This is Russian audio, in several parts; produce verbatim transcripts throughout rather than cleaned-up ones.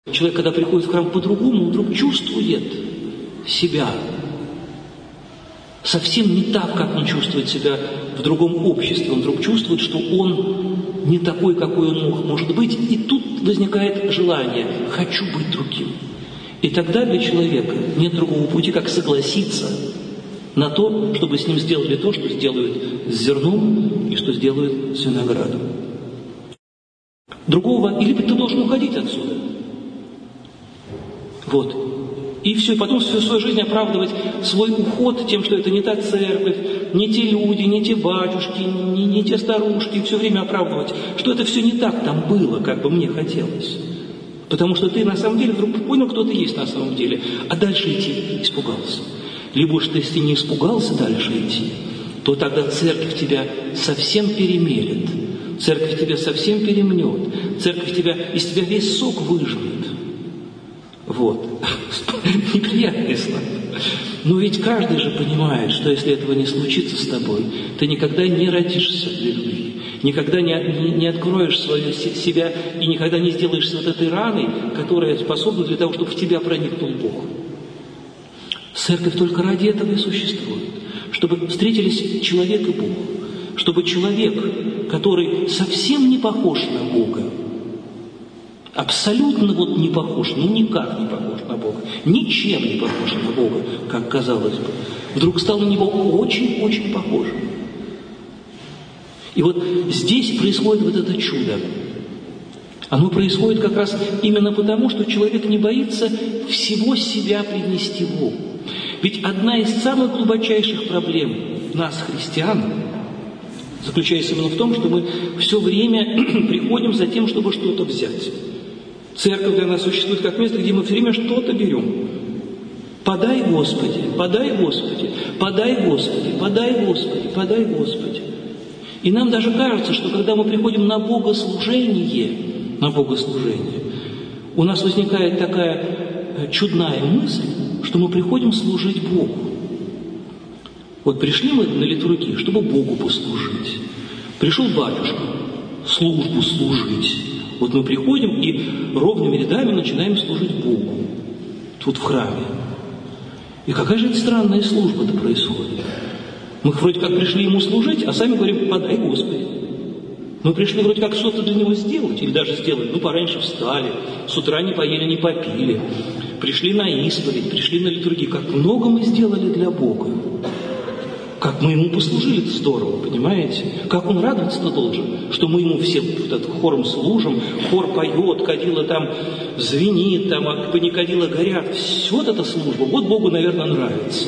Человек, когда приходит в храм по-другому, он вдруг чувствует себя совсем не так, как он чувствует себя в другом обществе. Он вдруг чувствует, что он не такой, какой он мог, может быть. И тут возникает желание «хочу быть другим». И тогда для человека нет другого пути, как согласиться на то, чтобы с ним сделали то, что сделают с зерном и что сделают с виноградом. Другого, или ты должен уходить отсюда. Вот. И все, и потом всю свою жизнь оправдывать свой уход тем, что это не та церковь, не те люди, не те батюшки, не, не те старушки, все время оправдывать, что это все не так там было, как бы мне хотелось. Потому что ты на самом деле вдруг понял, кто ты есть на самом деле, а дальше идти испугался. Либо уж ты, если не испугался дальше идти, то тогда церковь тебя совсем перемелет, церковь тебя совсем перемнет, церковь тебя, из тебя весь сок выжмет. Вот. Неприятные слова. Но ведь каждый же понимает, что если этого не случится с тобой, ты никогда не родишься для любви, никогда не, не, не откроешь свою, себя и никогда не сделаешься вот этой раной, которая способна для того, чтобы в тебя проникнул Бог. Церковь только ради этого и существует, чтобы встретились человек и Бог, чтобы человек, который совсем не похож на Бога, абсолютно вот не похож, ну никак не похож на Бога, ничем не похож на Бога, как казалось бы, вдруг стал на Него очень-очень похожим. И вот здесь происходит вот это чудо. Оно происходит как раз именно потому, что человек не боится всего себя привнести в Бога. Ведь одна из самых глубочайших проблем нас, христиан, заключается именно в том, что мы все время приходим за тем, чтобы что-то взять. Церковь для нас существует как место, где мы все время что-то берем. Подай, Господи, подай, Господи, подай, Господи, подай, Господи, подай, Господи. И нам даже кажется, что когда мы приходим на богослужение, на богослужение, у нас возникает такая чудная мысль, что мы приходим служить Богу. Вот пришли мы на литургию, чтобы Богу послужить. Пришел батюшка, службу служить. Вот мы приходим и ровными рядами начинаем служить Богу. Тут в храме. И какая же это странная служба-то происходит? Мы вроде как пришли Ему служить, а сами говорим, подай, Господи. Мы пришли вроде как что-то для Него сделать, или даже сделать. Ну, пораньше встали, с утра не поели, не попили. Пришли на исповедь, пришли на литургию. Как много мы сделали для Бога. Как мы Ему послужили, это здорово, понимаете? Как Он радоваться-то должен, что мы Ему все вот хором служим, хор поет, кадила там звенит, там паникадила горят. Все это служба. Вот Богу, наверное, нравится.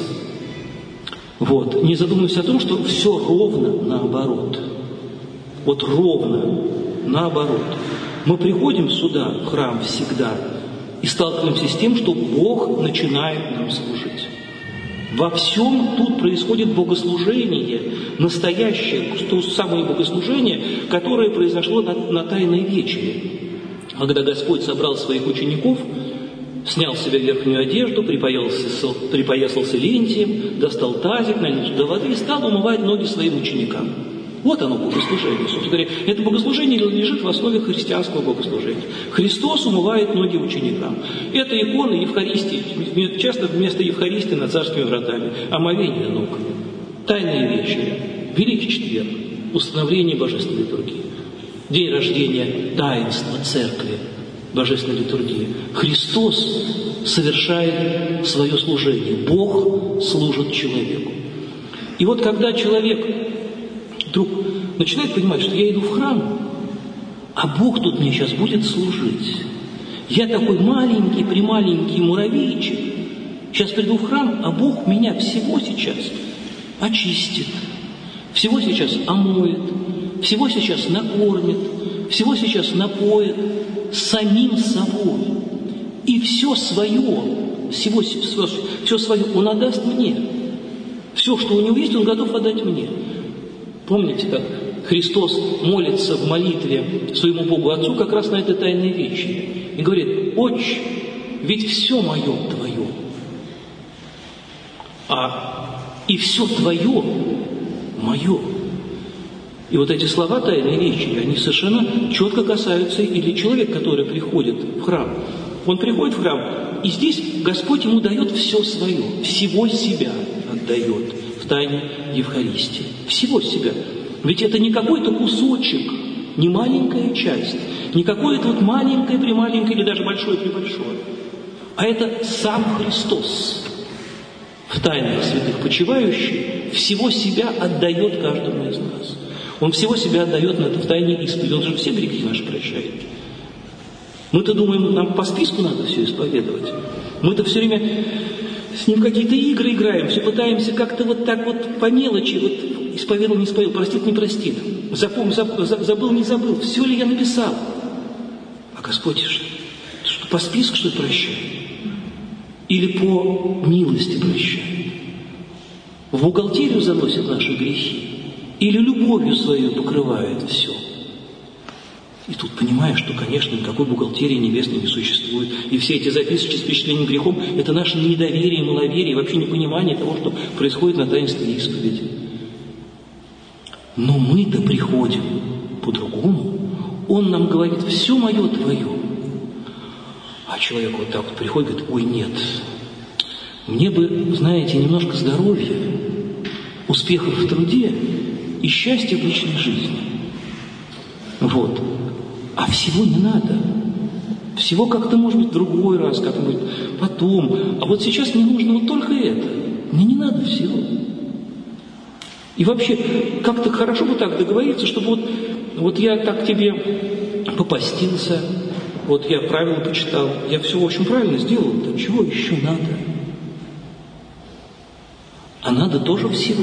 Вот. Не задумываясь о том, что все ровно наоборот. Вот ровно наоборот. Мы приходим сюда, в храм, всегда, и сталкиваемся с тем, что Бог начинает нам служить. Во всем тут происходит богослужение, настоящее, то самое богослужение, которое произошло на, на Тайной вечере. Когда Господь собрал своих учеников, снял с себя верхнюю одежду, припоясался, припоясался лентием, достал тазик, налил туда воды и стал умывать ноги своим ученикам. Вот оно богослужение. Собственно говоря, это богослужение лежит в основе христианского богослужения. Христос умывает ноги ученикам. Это икона Евхаристии, часто вместо Евхаристии над царскими вратами. Омовение ног. Тайная вечеря. Великий четверг. Установление божественной литургии. День рождения таинства церкви. Божественной литургии. Христос совершает свое служение. Бог служит человеку. И вот когда человек вдруг начинает понимать, что я иду в храм, а Бог тут мне сейчас будет служить. Я такой маленький, прималенький муравейчик. Сейчас приду в храм, а Бог меня всего сейчас очистит, всего сейчас омоет, всего сейчас накормит, всего сейчас напоит самим собой. И все свое, всего, все, все свое Он отдаст мне. Все, что у Него есть, Он готов отдать мне. Помните, как Христос молится в молитве своему Богу Отцу как раз на этой тайной вечере. И говорит, Отче, ведь все мое Твое. А и все Твое мое. И вот эти слова тайной вечери, они совершенно четко касаются или человека, который приходит в храм. Он приходит в храм, и здесь Господь ему дает все свое, всего себя отдает в тайне Евхаристии. Всего себя. Ведь это не какой-то кусочек, не маленькая часть, не какое-то вот маленькое-прималенькое или даже большое-пребольшое, а это сам Христос в тайнах святых почивающий всего себя отдает каждому из нас. Он всего себя отдает на это в тайне исповеди. Он же все грехи наши прощает. Мы-то думаем, нам по списку надо все исповедовать. Мы-то все время с ним какие-то игры играем, все пытаемся как-то вот так вот по мелочи, вот исповедовал, не исповедовал, простит, не простит, запомнил, забыл, не забыл, все ли я написал. А Господь что, по списку, что ли, прощает? Или по милости прощает? В бухгалтерию заносит наши грехи? Или любовью своей покрывает все? И тут понимаешь, что, конечно, никакой бухгалтерии небесной не существует. И все эти записочки с впечатлением грехом – это наше недоверие, маловерие, вообще непонимание того, что происходит на таинстве исповеди. Но мы-то приходим по-другому. Он нам говорит: все мое твое. А человек вот так вот приходит и говорит: ой, нет, мне бы, знаете, немножко здоровья, успехов в труде и счастья в личной жизни. Вот. А всего не надо. Всего как-то, может быть, в другой раз, как-нибудь потом. А вот сейчас мне нужно вот только это. Мне не надо всего. И вообще, как-то хорошо бы так договориться, чтобы вот, вот я так тебе попастился, вот я правила почитал, я все, в общем, правильно сделал, так чего еще надо? А надо тоже всего.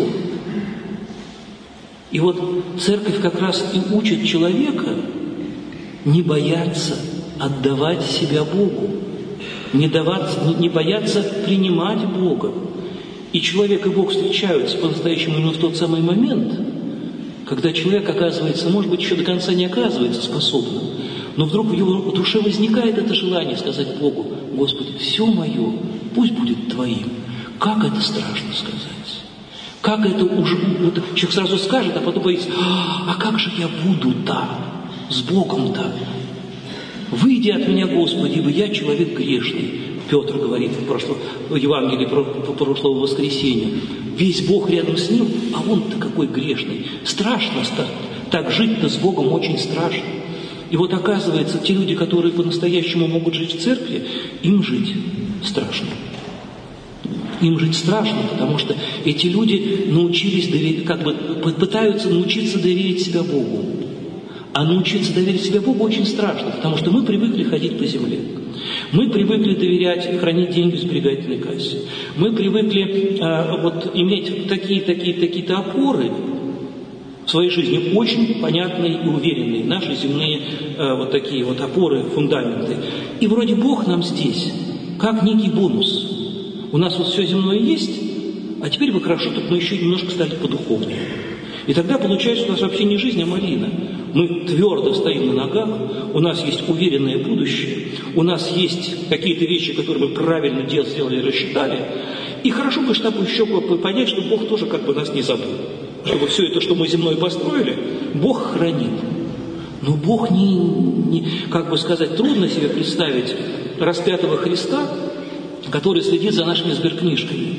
И вот церковь как раз и учит человека не бояться отдавать себя Богу, не, даваться, не, не бояться принимать Бога. И человек и Бог встречаются по-настоящему именно в тот самый момент, когда человек оказывается, может быть, еще до конца не оказывается способным, но вдруг в его душе возникает это желание сказать Богу: Господи, все мое, пусть будет Твоим. Как это страшно сказать. Как это уже... Вот, человек сразу скажет, а потом боится: а как же я буду-то? С Богом-то? Выйди от меня, Господи, ибо я человек грешный. Петр говорит в, прошлом, в Евангелии про, про прошлого воскресенья. Весь Бог рядом с ним, а он-то какой грешный. Страшно стать. Так жить-то с Богом очень страшно. И вот оказывается, те люди, которые по-настоящему могут жить в церкви, им жить страшно. Им жить страшно, потому что эти люди научились доверить, как бы пытаются научиться доверить себя Богу. А научиться доверить себя Богу очень страшно, потому что мы привыкли ходить по земле. Мы привыкли доверять и хранить деньги в сберегательной кассе. Мы привыкли а, вот, иметь такие-такие-такие-то опоры в своей жизни, очень понятные и уверенные, наши земные а, вот такие вот опоры, фундаменты. И вроде Бог нам здесь, как некий бонус. У нас вот все земное есть, а теперь бы хорошо, только мы еще немножко стали подуховнее. И тогда получается, у нас вообще не жизнь, а малина. Мы твердо стоим на ногах, у нас есть уверенное будущее, у нас есть какие-то вещи, которые мы правильно делали, сделали, рассчитали. И хорошо бы, чтобы еще понять, что Бог тоже как бы нас не забыл. Чтобы все это, что мы земное построили, Бог хранит. Но Бог не, не, как бы сказать, трудно себе представить распятого Христа, который следит за нашими сберкнижками.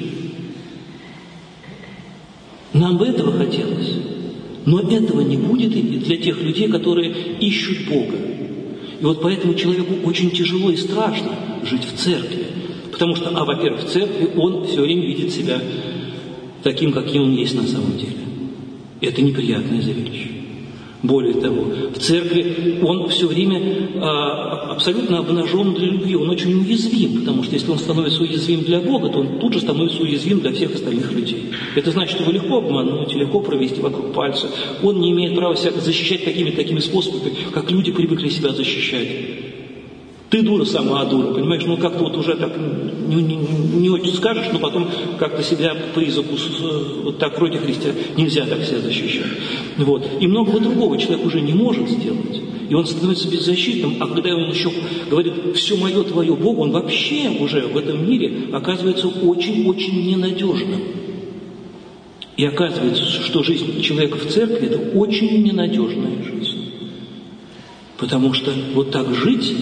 Нам бы этого хотелось. Но этого не будет и для тех людей, которые ищут Бога. И вот поэтому человеку очень тяжело и страшно жить в церкви. Потому что, а, во-первых, в церкви он все время видит себя таким, каким он есть на самом деле. Это неприятное зрелище. Более того, в церкви он все время а, абсолютно обнажен для любви, он очень уязвим, потому что если он становится уязвим для Бога, то он тут же становится уязвим для всех остальных людей. Это значит, что его легко обмануть, легко провести вокруг пальца. Он не имеет права себя защищать такими-такими способами, как люди привыкли себя защищать. Ты дура сама, дура, понимаешь? Ну, как-то вот уже так не, не, не очень скажешь, но потом как-то себя по языку вот так вроде христиан нельзя так себя защищать. Вот. И многого другого человек уже не может сделать. И он становится беззащитным. А когда он еще говорит: все мое твое Богу, он вообще уже в этом мире оказывается очень-очень ненадежным. И оказывается, что жизнь человека в церкви – это очень ненадежная жизнь. Потому что вот так жить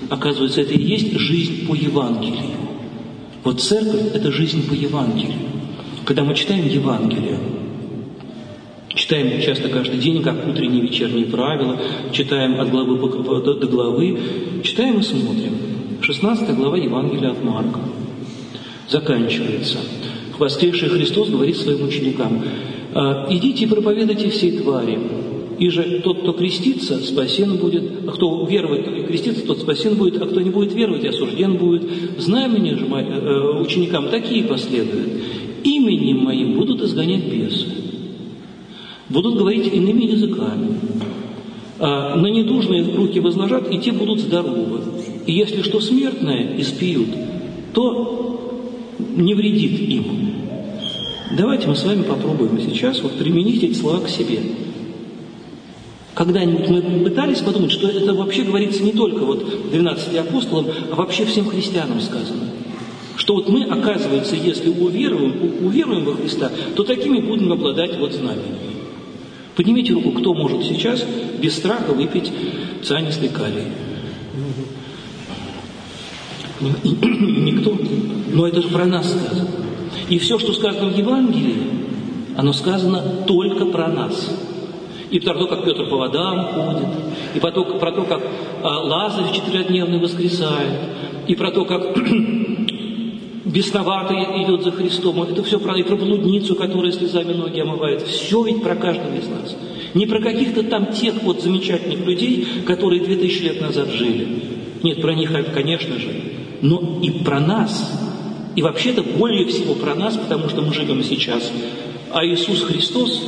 Оказывается, это и есть жизнь по Евангелию. Вот церковь – это жизнь по Евангелию. Когда мы читаем Евангелие, читаем часто каждый день, как утренние и вечерние правила, читаем от главы до главы, читаем и смотрим. шестнадцатая глава Евангелия от Марка заканчивается. Воскресший Христос говорит своим ученикам: «Идите и проповедуйте всей твари, и же тот, кто крестится, спасен будет, а кто верует и крестится, тот спасен будет, а кто не будет веровать, осужден будет. Знамения же ученикам такие последуют. Именем моим будут изгонять бесы, будут говорить иными языками, а на недужные руки возложат, и те будут здоровы. И если что смертное испьют, то не вредит им». Давайте мы с вами попробуем сейчас вот применить эти слова к себе. Когда-нибудь мы пытались подумать, что это вообще говорится не только вот двенадцати апостолам, а вообще всем христианам сказано. Что вот мы, оказывается, если уверуем, уверуем во Христа, то такими будем обладать вот знамениями. Поднимите руку, кто может сейчас без страха выпить цианистый калий. Никто. Но это же про нас сказано. И все, что сказано в Евангелии, оно сказано только про нас. И про то, как Петр по водам ходит, и про то, про то как Лазарь четырехдневный воскресает, и про то, как бесноватый идет за Христом. Это все про, и про блудницу, которая слезами ноги омывает. Все ведь про каждого из нас. Не про каких-то там тех вот замечательных людей, которые две тысячи лет назад жили. Нет, про них, конечно же. Но и про нас. И вообще-то более всего про нас, потому что мы живем сейчас. А Иисус Христос,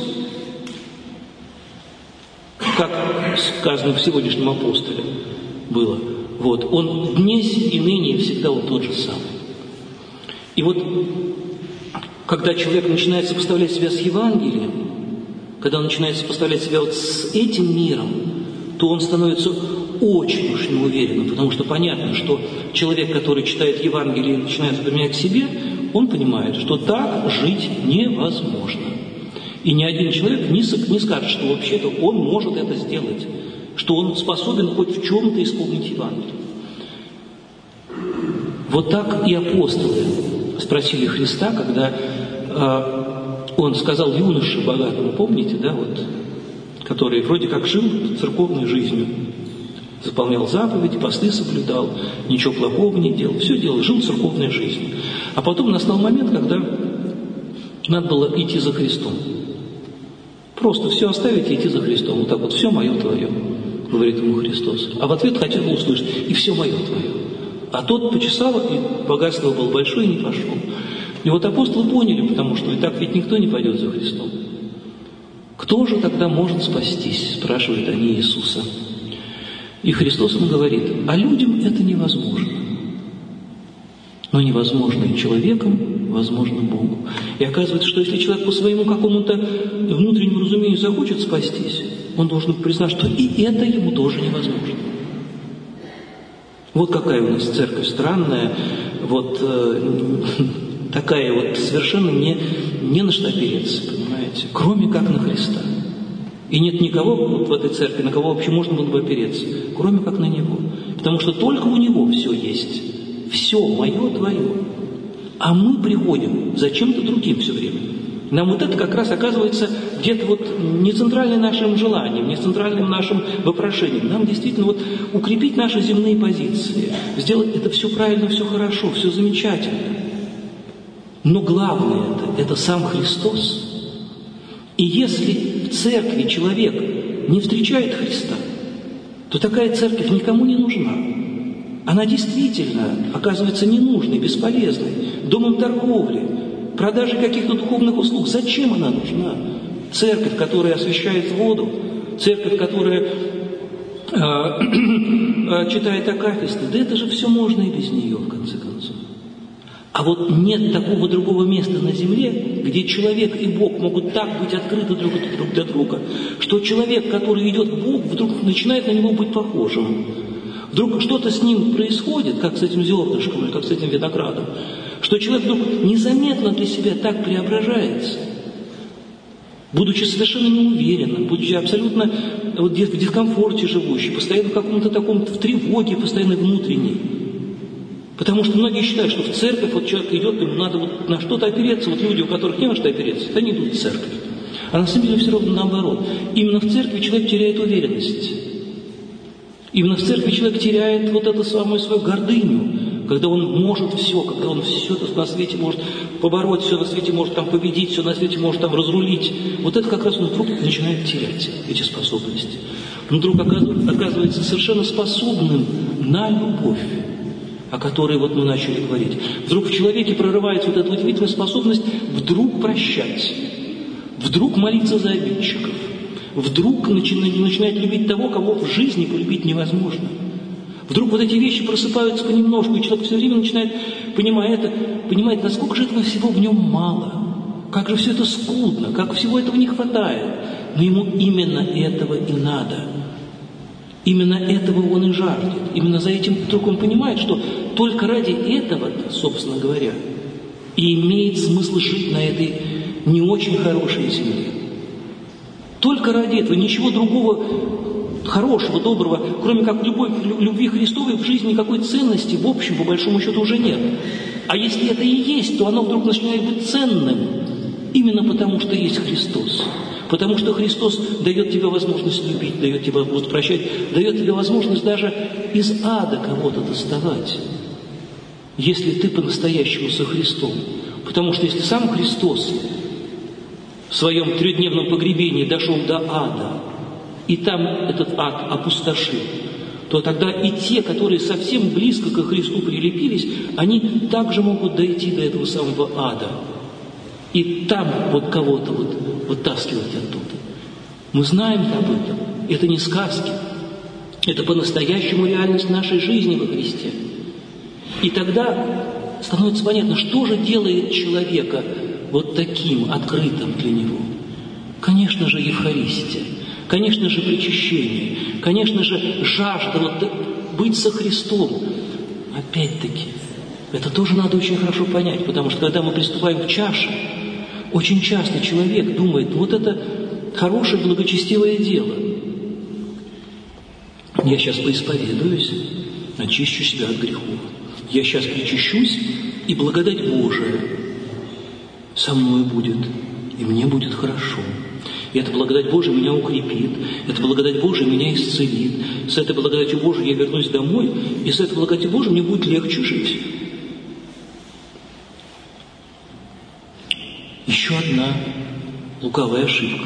как сказано в сегодняшнем апостоле было, вот, Он днесь и ныне и всегда Он тот же самый. И вот, когда человек начинает сопоставлять себя с Евангелием, когда он начинает сопоставлять себя вот с этим миром, то он становится очень уж неуверенным, потому что понятно, что человек, который читает Евангелие и начинает применять к себе, он понимает, что так жить невозможно. И ни один человек не, не скажет, что вообще-то он может это сделать, что он способен хоть в чем-то исполнить Евангелие. Вот так и апостолы спросили Христа, когда э, он сказал юноше богатому, помните, да, вот, который вроде как жил церковной жизнью, заполнял заповеди, посты соблюдал, ничего плохого не делал, все делал, жил церковной жизнью. А потом настал момент, когда надо было идти за Христом. Просто все оставить и идти за Христом. Вот так вот, все мое твое, говорит ему Христос. А в ответ хотел бы услышать, и все мое твое. А тот почесал, и богатство было большое, и не пошел. И вот апостолы поняли, потому что и так ведь никто не пойдет за Христом. Кто же тогда может спастись, спрашивают они Иисуса. И Христос им говорит: а людям это невозможно. Но невозможно и человеком, возможно Богу. И оказывается, что если человек по своему какому-то внутреннему разумению захочет спастись, он должен признать, что и это ему тоже невозможно. Вот какая у нас церковь странная, вот э, такая вот совершенно не, не на что опереться, понимаете, кроме как на Христа. И нет никого вот в этой церкви, на кого вообще можно было бы опереться, кроме как на Него. Потому что только у Него все есть. Все мое, твое. А мы приходим за чем-то другим все время. Нам вот это как раз оказывается где-то вот не центральным нашим желанием, не центральным нашим вопрошением. Нам действительно вот укрепить наши земные позиции, сделать это все правильно, все хорошо, все замечательно. Но главное это, это сам Христос. И если в церкви человек не встречает Христа, то такая церковь никому не нужна. Она действительно оказывается ненужной, бесполезной, домом торговли, продажи каких-то духовных услуг. Зачем она нужна? Церковь, которая освещает воду, церковь, которая э, э, читает акафисты, да это же все можно и без нее, в конце концов. А вот нет такого другого места на земле, где человек и Бог могут так быть открыты друг для друга, что человек, который идет к Богу, вдруг начинает на него быть похожим. Вдруг что-то с ним происходит, как с этим зернышком или как с этим виноградом, что человек вдруг незаметно для себя так преображается, будучи совершенно неуверенным, будучи абсолютно вот, в дискомфорте живущий, постоянно в каком-то таком, в тревоге, постоянно внутренней. Потому что многие считают, что в церковь вот человек идет, ему надо вот на что-то опереться. Вот люди, у которых не на что опереться, они идут в церковь. А на самом деле все равно наоборот. Именно в церкви человек теряет уверенность. Именно в церкви человек теряет вот эту самую свою гордыню, когда он может все, когда он все на свете может побороть, все на свете может там победить, все на свете может там разрулить. Вот это как раз он вдруг начинает терять эти способности. Он вдруг оказывается совершенно способным на любовь, о которой вот мы начали говорить. Вдруг в человеке прорывается вот эта удивительная способность вдруг прощать, вдруг молиться за обидчиков, вдруг начинает любить того, кого в жизни полюбить невозможно. Вдруг вот эти вещи просыпаются понемножку, и человек все время начинает, понимая это, понимает, насколько же этого всего в нем мало, как же все это скудно, как всего этого не хватает. Но ему именно этого и надо. Именно этого он и жаждет. Именно за этим вдруг он понимает, что только ради этого, собственно говоря, и имеет смысл жить на этой не очень хорошей земле. Только ради этого, ничего другого хорошего, доброго, кроме как любовь, любви Христовой, в жизни никакой ценности, в общем, по большому счету, уже нет. А если это и есть, то оно вдруг начинает быть ценным, именно потому что есть Христос. Потому что Христос дает тебе возможность любить, дает тебе возможность прощать, дает тебе возможность даже из ада кого-то доставать, если ты по-настоящему со Христом. Потому что если сам Христос в своем трехдневном погребении дошел до ада, и там этот ад опустошил, то тогда и те, которые совсем близко ко Христу прилепились, они также могут дойти до этого самого ада. И там вот кого-то вот вытаскивать оттуда. Мы знаем об этом. Это не сказки. Это по-настоящему реальность нашей жизни во Христе. И тогда становится понятно, что же делает человека вот таким, открытым для него. Конечно же, Евхаристия. Конечно же, причащение. Конечно же, жажда вот быть со Христом. Опять-таки, это тоже надо очень хорошо понять, потому что когда мы приступаем к чаше, очень часто человек думает, вот это хорошее, благочестивое дело. Я сейчас поисповедуюсь, очищу себя от грехов. Я сейчас причащусь, и благодать Божия со мной будет, и мне будет хорошо. И эта благодать Божия меня укрепит, эта благодать Божия меня исцелит. С этой благодатью Божией я вернусь домой, и с этой благодатью Божией мне будет легче жить. Еще одна лукавая ошибка.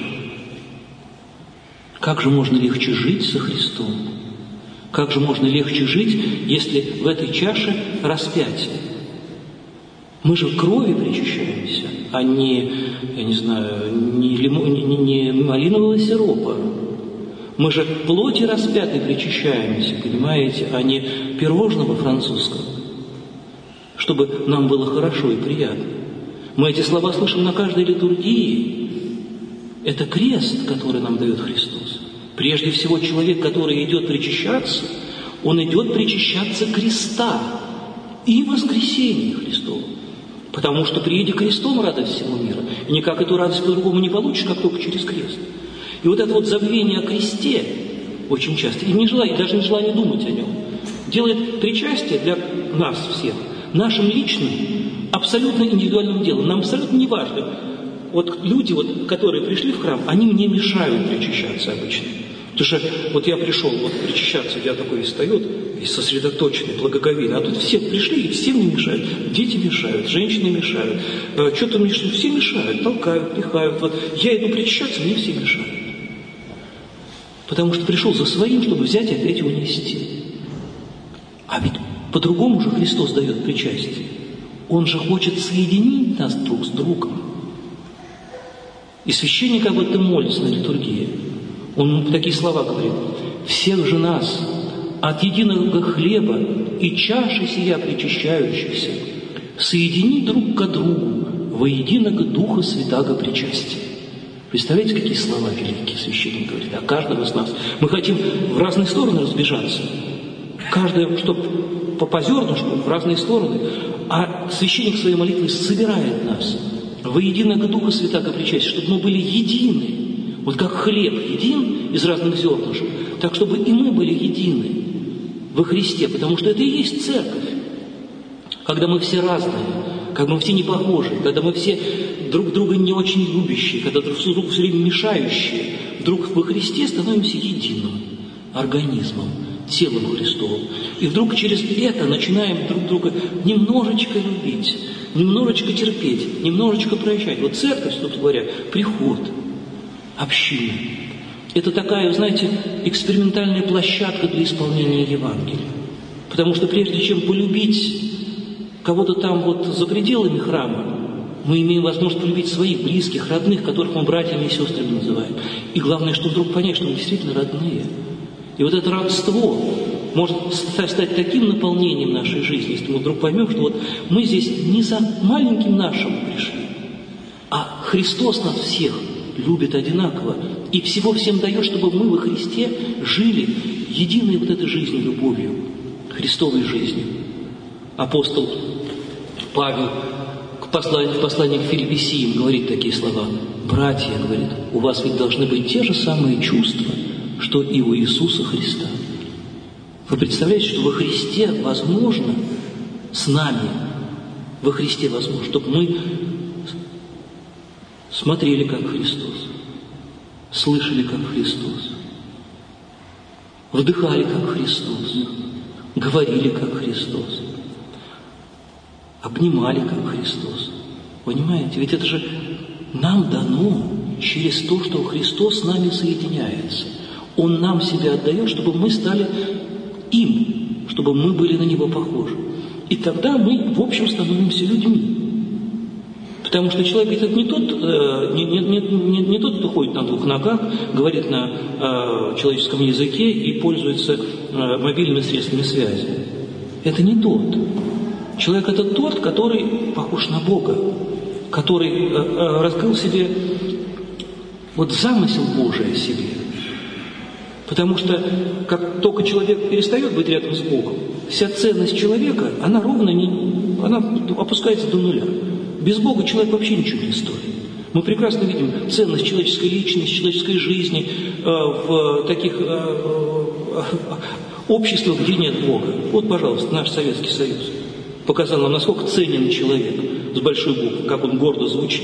Как же можно легче жить со Христом? Как же можно легче жить, если в этой чаше распятие? Мы же крови причащаемся, а не, я не знаю, не, лимон, не, не малинового сиропа. Мы же плоти распятой причащаемся, понимаете, а не пирожного французского, чтобы нам было хорошо и приятно. Мы эти слова слышим на каждой литургии. Это крест, который нам дает Христос. Прежде всего, человек, который идет причащаться, он идет причащаться креста и воскресения Христова. Потому что приедет крестом радость всего мира. И никак эту радость по-другому не получишь, как только через крест. И вот это вот забвение о кресте очень часто, и, не желание, и даже не желание думать о нем, делает причастие для нас всех нашим личным, абсолютно индивидуальным делом. Нам абсолютно не важно. Вот люди, вот, которые пришли в храм, они мне мешают причащаться обычно. Потому что вот я пришел вот причащаться, я такой встаю, и сосредоточенный, благоговейный. А тут все пришли, и все мне мешают. Дети мешают, женщины мешают. Что-то мне все мешают, толкают, пихают. Вот я иду причащаться, мне все мешают. Потому что пришел за своим, чтобы взять и опять унести. А ведь по-другому же Христос дает причастие. Он же хочет соединить нас друг с другом. И священник об этом молится на литургии. Он такие слова говорит: «Всех же нас от единого хлеба и чаши сия причащающихся соедини друг к другу во единого Духа Святаго причастия». Представляете, какие слова великие священник говорит о каждом из нас. Мы хотим в разные стороны разбежаться. Каждый, чтобы по зернышку в разные стороны. А священник своей молитвой собирает нас во единого Духа Святаго причастия, чтобы мы были едины. Вот как хлеб един из разных зернышек, так чтобы и мы были едины во Христе, потому что это и есть церковь. Когда мы все разные, когда мы все не похожи, когда мы все друг друга не очень любящие, когда друг другу все время мешающие, вдруг во Христе становимся единым организмом, телом Христовым. И вдруг через это начинаем друг друга немножечко любить, немножечко терпеть, немножечко прощать. Вот церковь, собственно говоря, приход, община. Это такая, знаете, экспериментальная площадка для исполнения Евангелия. Потому что прежде чем полюбить кого-то там вот за пределами храма, мы имеем возможность полюбить своих близких, родных, которых мы братьями и сестрами называем. И главное, что вдруг понять, что мы действительно родные. И вот это родство может стать таким наполнением нашей жизни, если мы вдруг поймем, что вот мы здесь не за маленьким нашим пришли, а Христос нас всех любит одинаково и всего всем дает, чтобы мы во Христе жили единой вот этой жизнью, любовью, Христовой жизнью. Апостол Павел в послании, в послании к Филиппесиям говорит такие слова. «Братья, — говорит, — у вас ведь должны быть те же самые чувства, что и у Иисуса Христа». Вы представляете, что во Христе возможно с нами, во Христе возможно, чтобы мы смотрели, как Христос, слышали, как Христос, вдыхали, как Христос, говорили, как Христос, обнимали, как Христос. Понимаете? Ведь это же нам дано через то, что Христос с нами соединяется. Он нам себя отдает, чтобы мы стали им, чтобы мы были на Него похожи. И тогда мы, в общем, становимся людьми. Потому что человек это не тот, не, не, не, не тот, кто ходит на двух ногах, говорит на э, человеческом языке и пользуется э, мобильными средствами связи. Это не тот. Человек это тот, который похож на Бога, который э, э, раскрыл себе вот замысел Божий о себе. Потому что как только человек перестает быть рядом с Богом, вся ценность человека, она ровно не, она опускается до нуля. Без Бога человек вообще ничего не стоит. Мы прекрасно видим ценность человеческой личности, человеческой жизни э, в таких э, э, обществах, где нет Бога. Вот, пожалуйста, наш Советский Союз показал нам, насколько ценен человек с большой буквы, как он гордо звучит.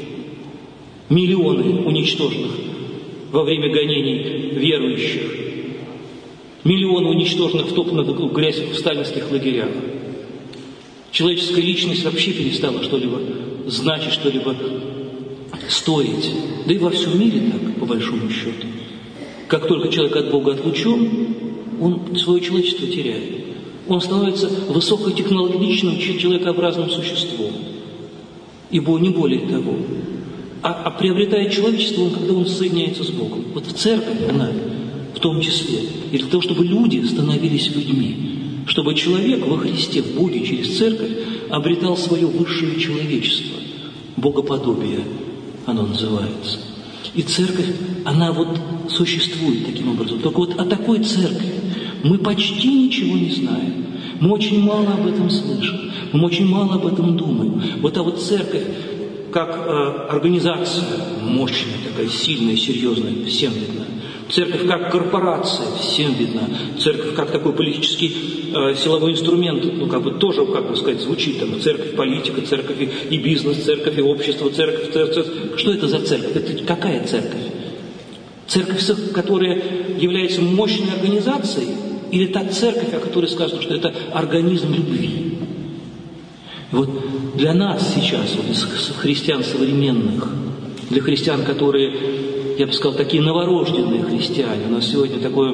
Миллионы уничтоженных во время гонений верующих. Миллионы уничтоженных, втопленных в грязь в сталинских лагерях. Человеческая личность вообще перестала что-либо значить, что-либо стоить. Да и во всем мире так, по большому счету. Как только человек от Бога отлучен, он свое человечество теряет. Он становится высокотехнологичным, человекообразным существом. Ибо не более того. А, а приобретает человечество он, когда он соединяется с Богом. Вот в церковь она, в том числе, и для того, чтобы люди становились людьми, чтобы человек во Христе, в Боге, через церковь обретал свое высшее человечество, богоподобие оно называется. И церковь, она вот существует таким образом. Только вот о такой церкви мы почти ничего не знаем. Мы очень мало об этом слышим. Мы очень мало об этом думаем. Вот а вот церковь, как э, организация мощная, такая сильная, серьезная, всем видна. Церковь как корпорация, всем видна. Церковь как такой политический э, силовой инструмент, ну как бы тоже, как бы сказать, звучит там церковь, политика, церковь и, и бизнес, церковь и общество, церковь, церковь. Что это за церковь? Это какая церковь? Церковь, которая является мощной организацией, или та церковь, о которой сказано, что это организм любви? Вот для нас сейчас, вот из христиан современных, для христиан, которые, я бы сказал, такие новорожденные христиане, у нас сегодня такое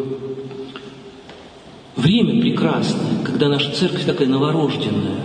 время прекрасное, когда наша церковь такая новорожденная.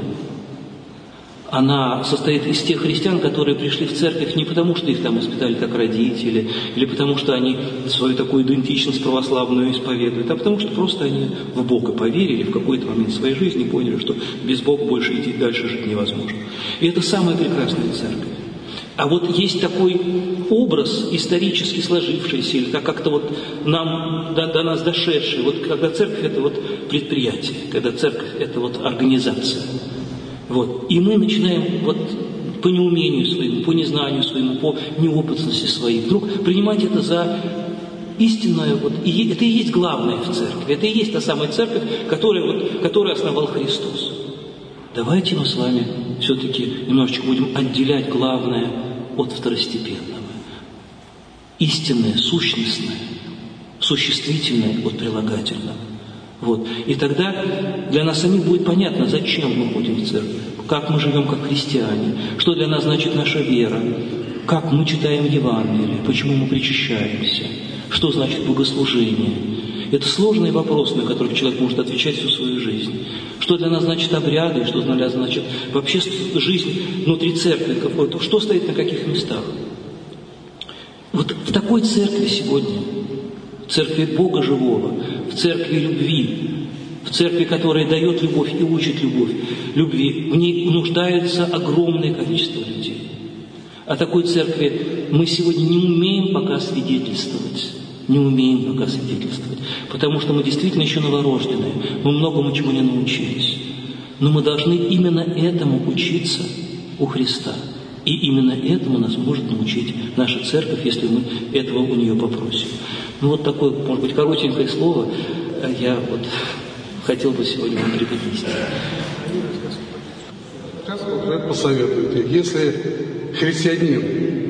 Она состоит из тех христиан, которые пришли в церковь не потому, что их там воспитали как родители, или потому, что они свою такую идентичность православную исповедуют, а потому, что просто они в Бога поверили в какой-то момент своей жизни и поняли, что без Бога больше идти дальше жить невозможно. И это самая прекрасная церковь. А вот есть такой образ исторически сложившийся, или как-то вот нам, до, до нас дошедший, вот когда церковь – это вот предприятие, когда церковь – это вот организация. Вот. И мы начинаем вот по неумению своему, по незнанию своему, по неопытности своей. Вдруг принимать это за истинное, вот, и это и есть главное в церкви, это и есть та самая церковь, которая, вот, которую основал Христос. Давайте мы с вами все-таки немножечко будем отделять главное от второстепенного. Истинное, сущностное, существительное от прилагательного. Вот. И тогда для нас самих будет понятно, зачем мы ходим в церковь, как мы живем как христиане, что для нас значит наша вера, как мы читаем Евангелие, почему мы причащаемся, что значит богослужение. Это сложный вопрос, на который человек может отвечать всю свою жизнь. Что для нас значит обряды, что для нас значит вообще жизнь внутри церкви, какой-то, что стоит на каких местах. Вот в такой церкви сегодня, в церкви Бога живого, в церкви любви, в церкви, которая дает любовь и учит любовь, любви, в ней нуждается огромное количество людей. О такой церкви мы сегодня не умеем пока свидетельствовать. Не умеем пока свидетельствовать, потому что мы действительно еще новорожденные, мы многому чему не научились. Но мы должны именно этому учиться у Христа. И именно этому нас может научить наша церковь, если мы этого у нее попросим. Ну вот такое, может быть, коротенькое слово я вот хотел бы сегодня вам преподнести. Сейчас вы посоветуете, если христианин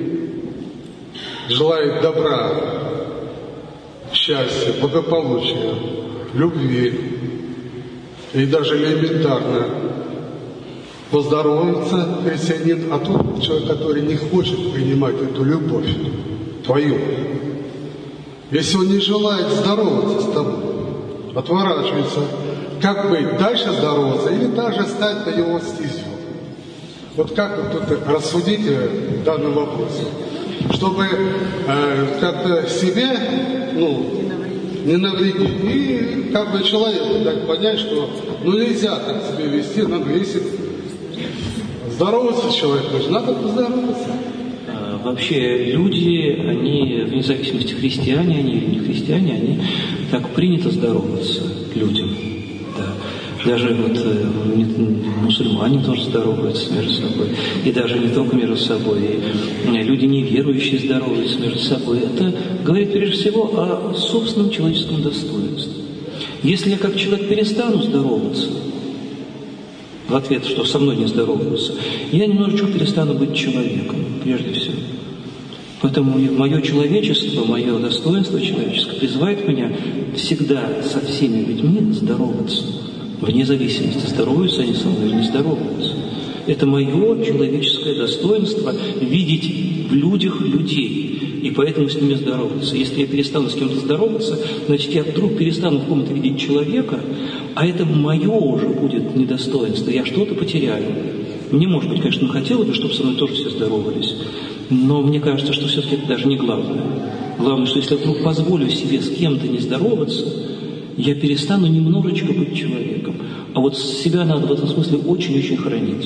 желает добра, счастья, благополучия, любви и даже элементарно поздоровается христианин, а тут человек, который не хочет принимать эту любовь твою. Если он не желает здороваться с тобой, отворачивается, как быть, дальше здороваться или даже стать на его стезю? Вот как вы тут рассудите в данном вопросе? Чтобы э, как-то себе, ну, не навредить. И как бы человеку дать понять, что ну нельзя так себя вести, надо, если здороваться человеку, надо поздороваться. Вообще люди, они, вне зависимости, христиане они или не христиане, они так принято здороваться к людям. Да. Даже вот мусульмане тоже здороваются между собой. И даже не только между собой. И люди неверующие здороваются между собой. Это говорит прежде всего о собственном человеческом достоинстве. Если я как человек перестану здороваться, в ответ, что со мной не здороваются, я немножечко перестану быть человеком, прежде всего. Поэтому мое человечество, мое достоинство человеческое призывает меня всегда со всеми людьми здороваться. Вне зависимости, здороваются они со мной или не здороваются. Это мое человеческое достоинство видеть в людях людей. И поэтому с ними здороваться. Если я перестану с кем-то здороваться, значит, я вдруг перестану в ком-то видеть человека, а это мое уже будет недостоинство. Я что-то потеряю. Мне, может быть, конечно, хотелось бы, чтобы со мной тоже все здоровались. Но мне кажется, что все-таки это даже не главное. Главное, что если я вдруг позволю себе с кем-то не здороваться, я перестану немножечко быть человеком. А вот себя надо в этом смысле очень-очень хранить.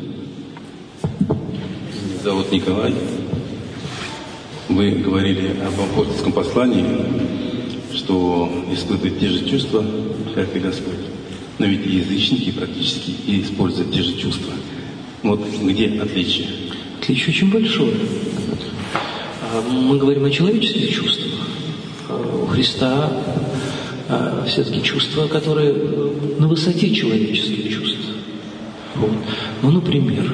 Меня зовут Николай. Вы говорили об апостольском послании, что испытывают те же чувства, как и Господь. Но ведь и язычники практически и используют те же чувства. Вот где отличие? Отличие очень большое. Мы говорим о человеческих чувствах. У Христа все-таки чувства, которые на высоте человеческих чувств. Вот. Ну, например,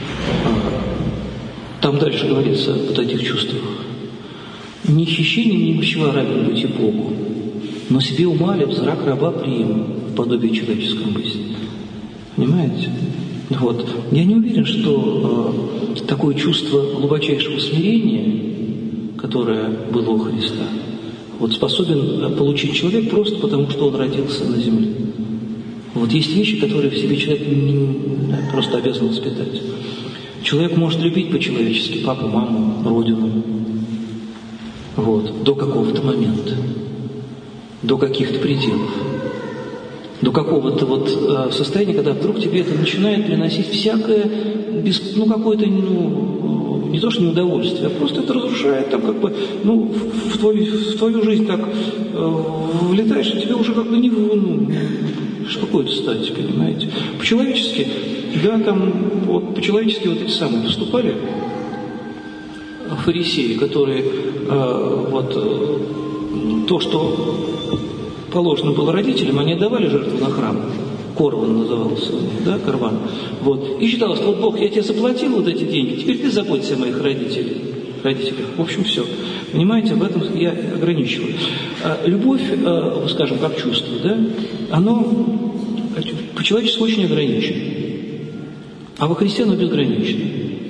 там дальше говорится о таких чувствах. «Ни хищением, ни мощева равен быть и Богу, но себе умалив, зрак раба приим в подобии человеческом быть». Понимаете? Вот. Я не уверен, что э, такое чувство глубочайшего смирения, которое было у Христа, вот способен получить человек просто потому, что он родился на земле. Вот есть вещи, которые в себе человек не, просто обязан воспитать. Человек может любить по-человечески папу, маму, родину. Вот, до какого-то момента, до каких-то пределов, до какого-то вот состояния, когда вдруг тебе это начинает приносить всякое, без, ну, какое-то, ну, не то что неудовольствие, а просто это разрушает, там, как бы, ну, в твою, в твою жизнь так э, влетаешь, и тебе уже как бы не, ну, какой-то стать, понимаете. По-человечески Да, там вот по-человечески вот эти самые поступали фарисеи, которые э, вот э, то, что положено было родителям, они отдавали жертву на храм. Корван назывался, да, Корван. Вот. И считалось, что вот Бог, я тебе заплатил вот эти деньги, теперь ты заботься о моих родителях. родителях. В общем, все. Понимаете, в этом я ограничиваю. А любовь, э, скажем, как чувство, да, оно по-человечески очень ограничено. А во Христе оно безгранично.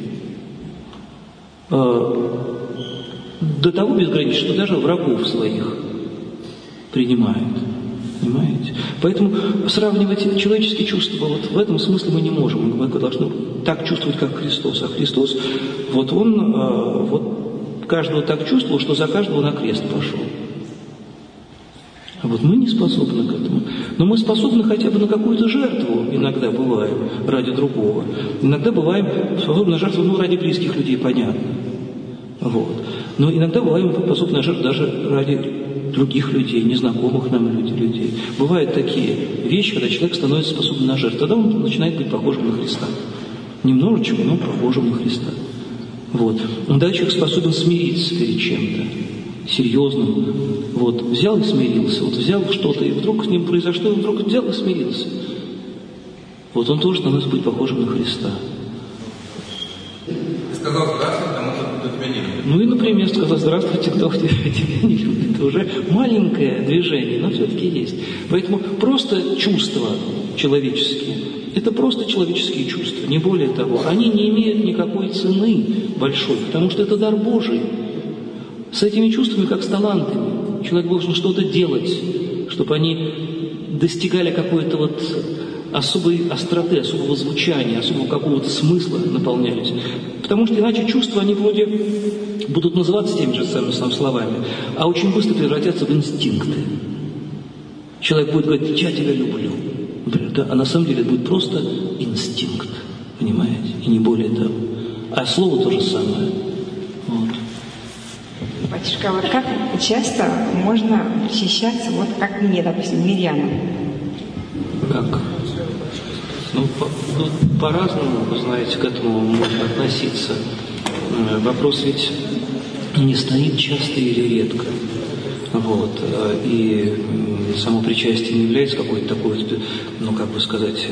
Э, до того безгранично, что даже врагов своих принимает. Понимаете? Поэтому сравнивать человеческие чувства вот в этом смысле мы не можем. Мы должны так чувствовать, как Христос. А Христос, вот Он э, вот каждого так чувствовал, что за каждого на крест пошел. А вот мы не способны к этому. Но мы способны хотя бы на какую-то жертву, иногда бываем, ради другого. Иногда бываем способны на жертву, ну, ради близких людей, понятно. Вот. Но иногда бываем способны на жертву даже ради других людей, незнакомых нам людей. Бывают такие вещи, когда человек становится способным на жертву. Тогда он начинает быть похожим на Христа. Немножечко, но похожим на Христа. Вот. Тогда человек способен смириться перед чем-то серьезным. Вот. Взял и смирился. Вот взял что-то, и вдруг с ним произошло, и вдруг взял и смирился. Вот он тоже становится быть похожим на Христа. Ты сказал здравствуй тому, кто тебя не любит. Ну и, например, сказал здравствуйте, кто тебя не любит. Это уже маленькое движение, но все-таки есть. Поэтому просто чувства человеческие, это просто человеческие чувства, не более того. Они не имеют никакой цены большой, потому что это дар Божий. С этими чувствами, как с талантами, человек должен что-то делать, чтобы они достигали какой-то вот особой остроты, особого звучания, особого какого-то смысла наполнялись. Потому что иначе чувства, они вроде будут называться теми же самыми словами, а очень быстро превратятся в инстинкты. Человек будет говорить: я тебя люблю. Например, да? А на самом деле это будет просто инстинкт. Понимаете? И не более того. А слово то же самое. Вот. Батюшка, вот как часто можно причащаться, вот как мне, допустим, мирянам? Как? Ну, по, ну, по-разному, вы знаете, к этому можно относиться. Вопрос ведь не стоит часто или редко. Вот. И само причастие не является какой-то такой, ну, как бы сказать,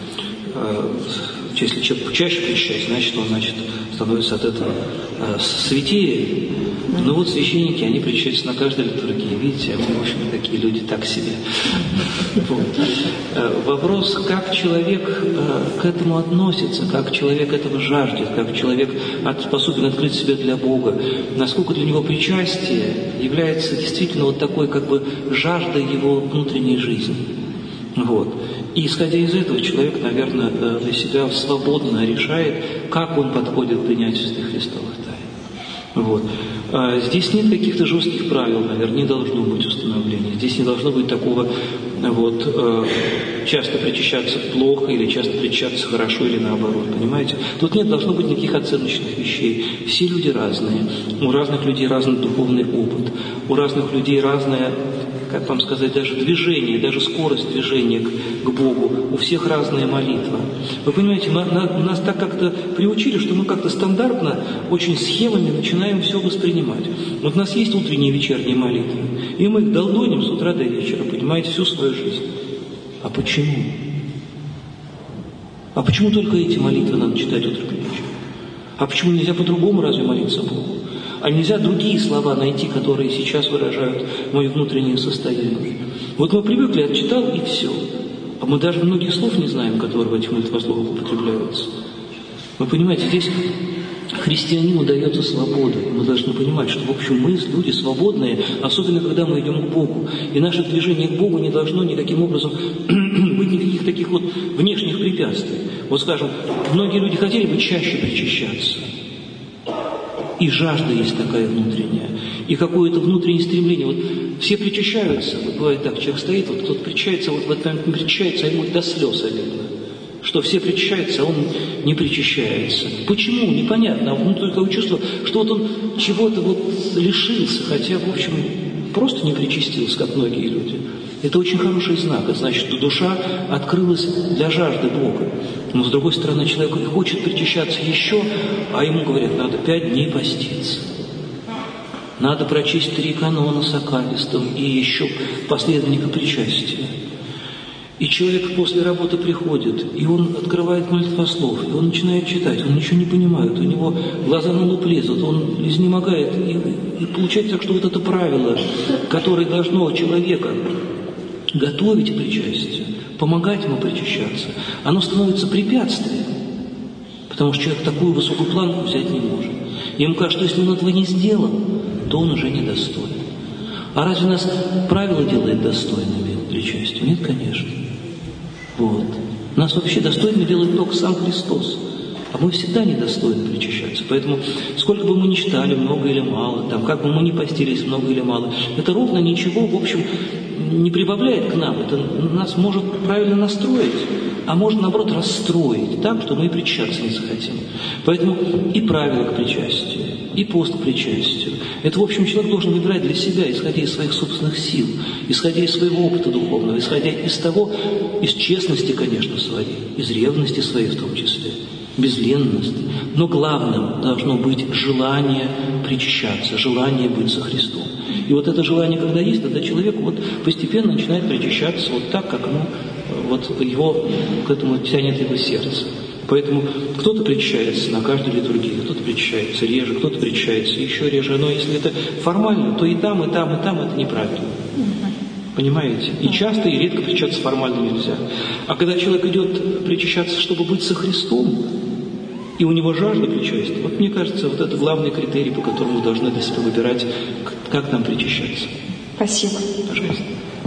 если человек чаще причащается, значит, он, значит, становится от этого святее. Ну вот священники, они причащаются на каждой литургии, видите, а мы, в общем, такие люди так себе. Вот. Вопрос, как человек к этому относится, как человек этого жаждет, как человек способен открыть себя для Бога, насколько для него причастие является действительно вот такой, как бы, жаждой его внутренней жизни. Вот. И исходя из этого, человек, наверное, для себя свободно решает, как он подходит к принятию святых христовых тайн. Вот. Здесь нет каких-то жестких правил, наверное, не должно быть установления. Здесь не должно быть такого, вот, часто причащаться плохо или часто причащаться хорошо или наоборот, понимаете? Тут нет должно быть никаких оценочных вещей. Все люди разные, у разных людей разный духовный опыт, у разных людей разное, как вам сказать, даже движение, даже скорость движения к, к Богу. У всех разная молитва. Вы понимаете, мы, на, нас так как-то приучили, что мы как-то стандартно, очень схемами начинаем все воспринимать. Вот у нас есть утренние и вечерние молитвы, и мы их долдоним с утра до вечера, понимаете, всю свою жизнь. А почему? А почему только эти молитвы надо читать утром и вечером? А почему нельзя по-другому разве молиться Богу? А нельзя другие слова найти, которые сейчас выражают мое внутреннее состояние. Вот мы привыкли, отчитал и все. А мы даже многих слов не знаем, которые в этих молитвословах употребляются. Вы понимаете, здесь христианину дается свобода. Мы должны понимать, что, в общем, мы люди свободные, особенно когда мы идем к Богу. И наше движение к Богу не должно никаким образом быть никаких таких вот внешних препятствий. Вот, скажем, многие люди хотели бы чаще причащаться. И жажда есть такая внутренняя, и какое-то внутреннее стремление. Вот все причащаются, вот бывает так, человек стоит, вот кто-то причащается, вот в этот момент не причащается, а ему до слез обидно. Что все причащаются, а он не причащается. Почему? Непонятно. А внутри такое чувство, что вот он чего-то вот лишился, хотя, в общем, просто не причастился, как многие люди. Это очень хороший знак. Это значит, что душа открылась для жажды Бога. Но, с другой стороны, человек и хочет причащаться еще, а ему говорят, надо пять дней поститься. Надо прочесть три канона с акафистом и еще последовника причастия. И человек после работы приходит, и он открывает молитвослов, и он начинает читать, он ничего не понимает, у него глаза на лоб лезут, он изнемогает. И, и получается так, что вот это правило, которое должно человека готовить к причастию, помогать ему причащаться, оно становится препятствием, потому что человек такую высокую планку взять не может. И ему кажется, что если он этого не сделал, то он уже недостоин. А разве нас правило делает достойными причастию? Нет, конечно. Вот. Нас вообще достойными делает только сам Христос. А мы всегда недостойны причащаться. Поэтому, сколько бы мы ни читали, много или мало, там, как бы мы ни постились, много или мало, это ровно ничего, в общем, не прибавляет к нам. Это нас может правильно настроить, а может, наоборот, расстроить так, что мы и причащаться не захотим. Поэтому и правила к причастию, и пост к причастию. Это, в общем, человек должен выбирать для себя, исходя из своих собственных сил, исходя из своего опыта духовного, исходя из того, из честности, конечно, своей, из ревности своей в том числе, безленности. Но главным должно быть желание причащаться, желание быть со Христом. И вот это желание, когда есть, тогда человек вот постепенно начинает причащаться вот так, как ему, вот его, к этому тянет его сердце. Поэтому кто-то причащается на каждой литургии, кто-то причащается реже, кто-то причащается еще реже. Но если это формально, то и там, и там, и там это неправильно. Понимаете? И часто, и редко причащаться формально нельзя. А когда человек идет причащаться, чтобы быть со Христом, и у него жажда причастия, вот мне кажется, вот это главный критерий, по которому мы должны для себя выбирать, как нам причащаться. Спасибо. Пожалуйста.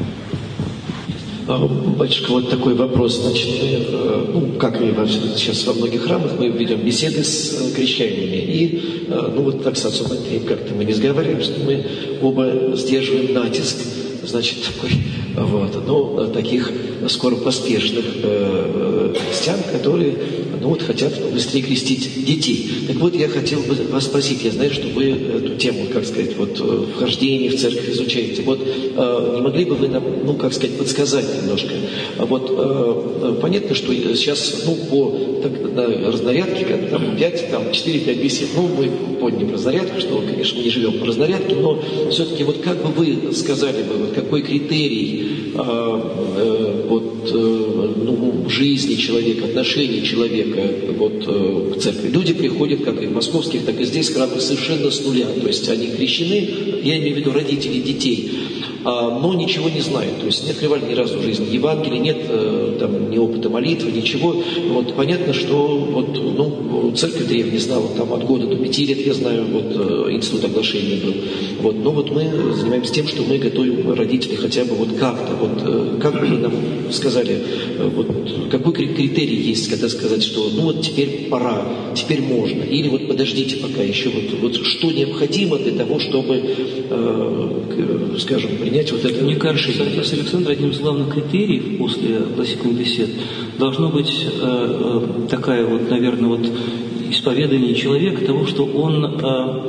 Батюшка, вот такой вопрос. Значит, мы, ну, как и сейчас во многих храмах, мы ведем беседы с крещаемыми. И, ну, вот так с отцом Андреем как-то мы не сговариваемся, что мы оба сдерживаем натиск, значит, такой, вот, ну, таких скоропоспешных э, христиан, которые, ну, вот, хотят быстрее крестить детей. Так вот, я хотел бы вас спросить, я знаю, что вы эту тему, как сказать, вот, вхождение в церковь изучаете. Вот, э, не могли бы вы нам, ну, как сказать, подсказать немножко? Вот, э, понятно, что сейчас, ну, по так, на разнарядке, как там пять, там четыре-пять бесед, ну, мы подним разнарядку, что, конечно, мы не живем по разнарядке, но все-таки, вот, как бы вы сказали бы, вот, какой критерий э, э, вот, э, ну, жизни человека, отношений человека вот, э, к церкви. Люди приходят, как и в московских, так и здесь, в храмы совершенно с нуля. То есть они крещены, я имею в виду родители детей, а, но ничего не знают. То есть не открывали ни разу в жизни Евангелия, нет э, там, ни опыта молитвы, ничего. Вот, понятно, что вот, ну, церковь древняя знала там, от года до пяти лет, я знаю, вот, э, институт оглашения был. Вот, но вот мы занимаемся тем, что мы готовим родителей хотя бы вот как-то. Вот, э, как бы вы нам сказали, э, вот, какой критерий есть, когда сказать, что ну вот теперь пора, теперь можно, или вот подождите пока еще, вот, вот что необходимо для того, чтобы, э, скажем, принять вот это. Мне кажется, отец Александр, одним из главных критериев после классических бесед должно быть э, э, такая вот, наверное, вот исповедание человека того, что он э,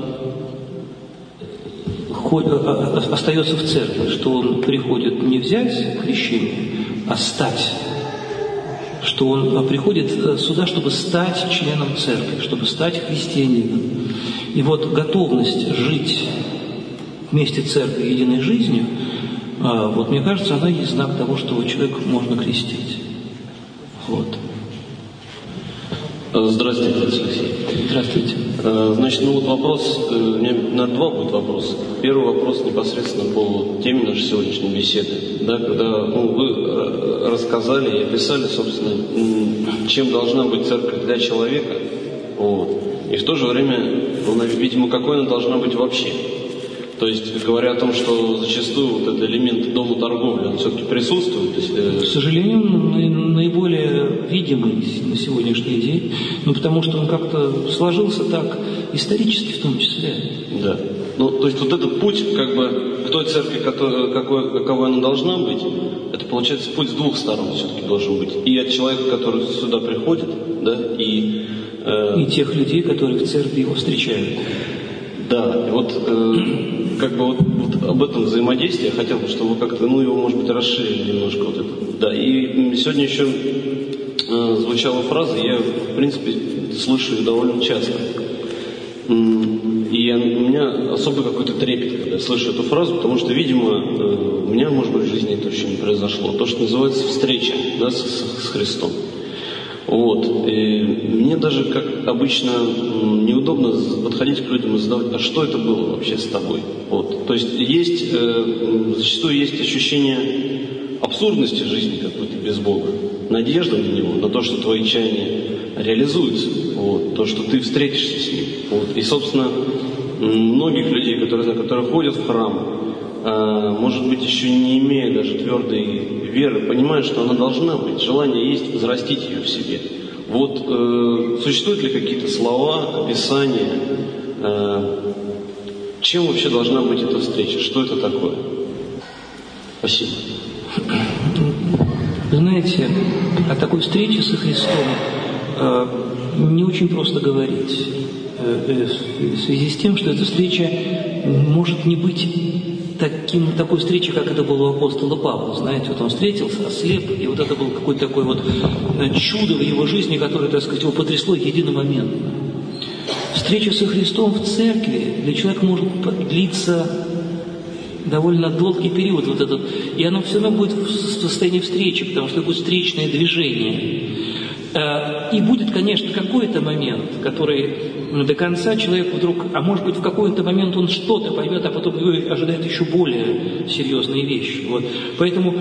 ход, э, остается в церкви, что он приходит не взять крещение, а стать. Что он приходит сюда, чтобы стать членом церкви, чтобы стать христианином. И вот готовность жить вместе церкви единой жизнью, вот мне кажется, она есть знак того, что человека можно крестить. Вот. Здравствуйте, отец Алексей. Здравствуйте. Значит, ну вот вопрос, у меня, наверное, два будет вопроса. Первый вопрос непосредственно по теме нашей сегодняшней беседы. Да, когда ну, вы рассказали и описали, собственно, чем должна быть церковь для человека, вот, и в то же время, ну, видимо, какой она должна быть вообще. То есть, говоря о том, что зачастую вот этот элемент дома торговли, он все-таки присутствует. Если... К сожалению, наиболее видимый на сегодняшний день, ну, потому что он как-то сложился так, исторически в том числе. Да. Ну, то есть, вот этот путь, как бы, к той церкви, какой, какой она должна быть, это, получается, путь с двух сторон все-таки должен быть. И от человека, который сюда приходит, да, и... Э... И тех людей, которые в церкви его встречают. Да, и вот э, как бы вот, вот об этом взаимодействии я хотел бы, чтобы вы как-то, ну, его, может быть, расширили немножко вот это. Да, и сегодня еще э, звучала фраза, я, в принципе, слышу ее довольно часто. И я, у меня особый какой-то трепет, когда я слышу эту фразу, потому что, видимо, э, у меня, может быть, в жизни это еще не произошло. То, что называется встреча, да, с, с Христом. Вот. И мне даже, как обычно, неудобно подходить к людям и задавать, а что это было вообще с тобой? Вот. То есть есть, э, зачастую есть ощущение абсурдности жизни какой-то без Бога, надежда на Него, на то, что твои чаяния реализуются, вот, то, что ты встретишься с Ним. Вот. И, собственно, многих людей, которые, которые ходят в храм, э, может быть, еще не имея даже твердой веры, понимают, что она должна быть, желание есть взрастить ее в себе. Вот э, существуют ли какие-то слова, описания, э, чем вообще должна быть эта встреча, что это такое? Спасибо. Вы знаете, о такой встрече со Христом э, не очень просто говорить, э, в связи с тем, что эта встреча может не быть таким, такой встречи, как это было у апостола Павла. Знаете, вот он встретился, ослеп, и вот это было какое-то такое вот чудо в его жизни, которое, так сказать, его потрясло единомоментно. Встреча со Христом в церкви для человека может длиться довольно долгий период, вот этот, и оно все равно будет в состоянии встречи, потому что это будет встречное движение. И будет, конечно, какой-то момент, который до конца человек вдруг, а может быть, в какой-то момент он что-то поймет, а потом его ожидают еще более серьезные вещи. Вот. Поэтому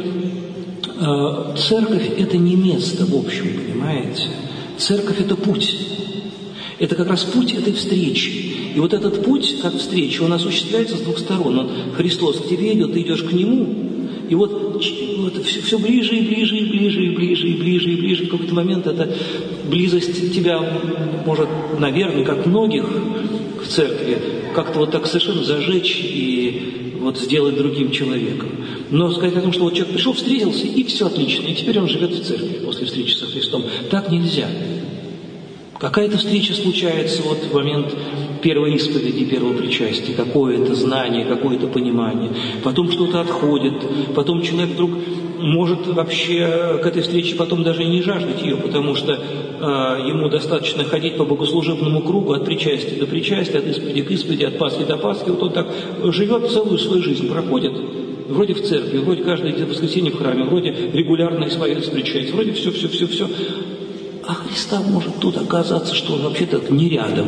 э, церковь – это не место, в общем, понимаете? Церковь – это путь. Это как раз путь этой встречи. И вот этот путь, как встреча, он осуществляется с двух сторон. Он, Христос к тебе идет, ты идешь к Нему, и вот, вот все, все ближе и ближе и ближе и ближе и ближе и ближе. В какой-то момент эта близость тебя может, наверное, как многих в церкви, как-то вот так совершенно зажечь и вот сделать другим человеком. Но сказать о том, что вот человек пришел, встретился, и все отлично, и теперь он живет в церкви после встречи со Христом. Так нельзя. Какая-то встреча случается вот в момент первой исповеди, первого причастия, какое-то знание, какое-то понимание. Потом что-то отходит, потом человек вдруг может вообще к этой встрече потом даже и не жаждать ее, потому что э, ему достаточно ходить по богослужебному кругу от причастия до причастия, от исповеди к исповеди, от Пасхи до Пасхи. Вот он так живет целую свою жизнь, проходит. Вроде в церкви, вроде каждое воскресенье в храме, вроде регулярно исповедуется причастие, вроде все-все-все-все-все. А Христа может тут оказаться, что он вообще-то не рядом.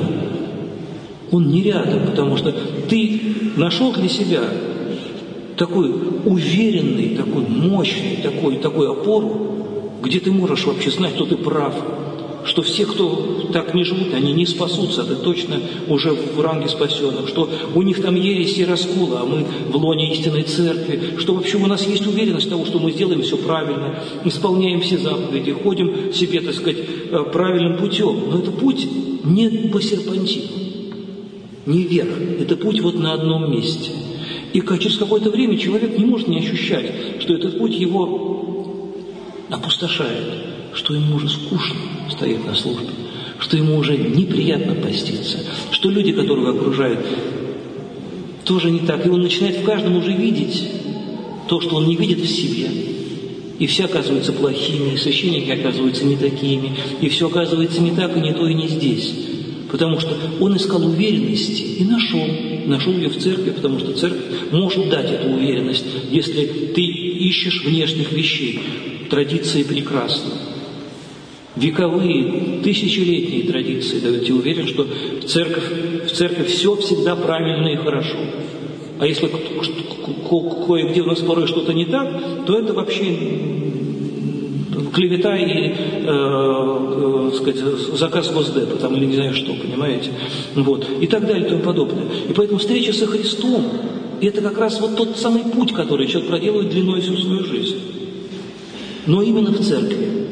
Он не рядом, потому что ты нашел для себя такой уверенный, такой мощный, такой, такую опору, где ты можешь вообще знать, что ты прав, что все, кто так не живут, они не спасутся, ты точно уже в ранге спасенных, что у них там ересь и раскола, а мы в лоне истинной церкви, что вообще у нас есть уверенность в том, что мы сделаем все правильно, исполняем все заповеди, ходим себе, так сказать, правильным путем. Но это путь не по серпантину, не вверх, это путь вот на одном месте. И через какое-то время человек не может не ощущать, что этот путь его опустошает, что ему уже скучно стоять на службе, что ему уже неприятно поститься, что люди, которые его окружают, тоже не так. И он начинает в каждом уже видеть то, что он не видит в себе. И все оказываются плохими, и священники оказываются не такими, и все оказывается не так, и не то, и не здесь. Потому что он искал уверенности и нашел. Нашел ее в церкви, потому что церковь может дать эту уверенность, если ты ищешь внешних вещей. Традиции прекрасны. Вековые, тысячелетние традиции дают тебе уверен, что в церковь, в церкви все всегда правильно и хорошо. А если кое-где у нас порой что-то не так, то это вообще клевета и, э, э, сказать, заказ Госдепа, там, или не знаю что, понимаете? Вот. И так далее, и тому подобное. И поэтому встреча со Христом – это как раз вот тот самый путь, который человек проделывает длиной всю свою жизнь. Но именно в церкви.